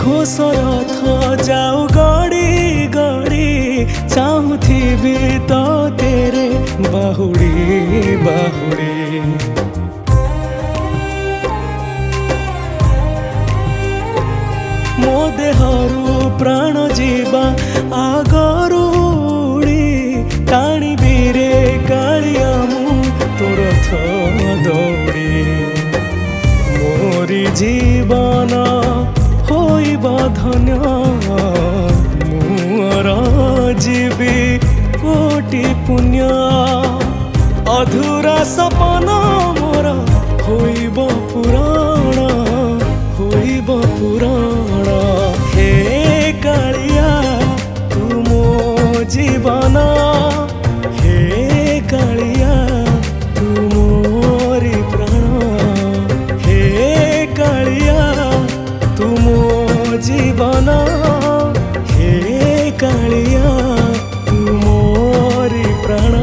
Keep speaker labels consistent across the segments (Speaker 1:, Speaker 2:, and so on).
Speaker 1: घोष रथ जाऊ गड़ी गड़ी चाहूथिबी तो तेरे बाहुड़ी बाहुड़ी। मो देहरु प्राण जीवा आगरू टाणी बीरे कालिया मु तो रथ दौड़ी। मोरी जीवन होइब धन्य मुर जीवी कोटि पुण्य। अधूरा सपन मोर होइब पुराण होइब पुराण। हे कालिया तू मो जीवन हे कालिया तू मोरी प्राण। हे कालिया तू मो जीवन हे कालिया तू मोरी प्राण।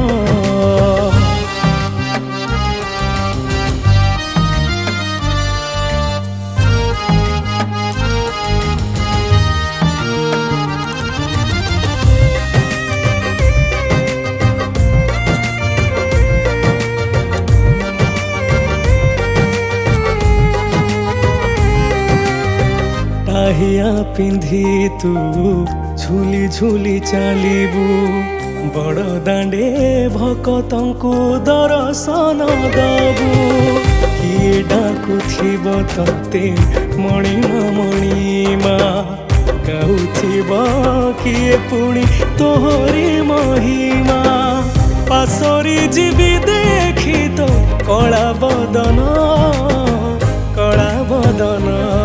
Speaker 1: टाहिया पिंधि तू झुली झुली चलबू बड़ दांडे भक्तंकु दर्शन दबू। किए डाकुथिब तते मणिमा मणिमा गाउथिब किए पुणी तोहरी महिमा। पासरी जीवी देखी तो कला बदन कला बदन।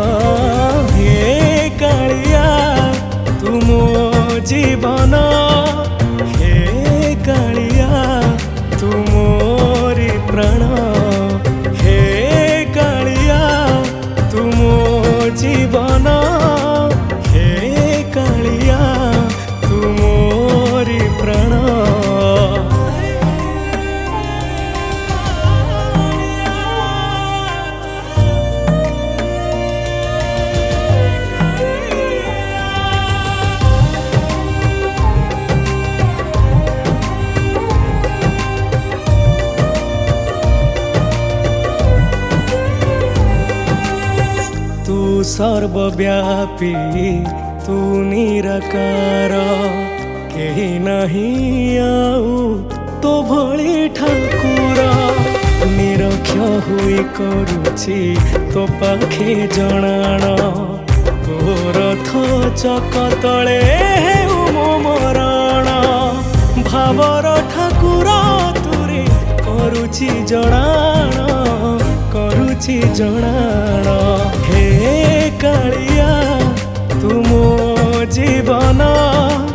Speaker 1: हे कालिया तू मो जीवन हे कालिया तू मोरी प्राण। हे कालिया तू मो जीवन हे कालिया तू मोरी प्राण। सर्वव्यापी तू निराकार केही नहीं आऊ तो भली ठाकुर। निरक्ष हुई करुछि तो पाखे जणाण तो रथ चक तले मो मरण। भावर ठाकुर तुरे करुछि जणाण करुछि जणाण। हे कालिया तू मो जीवन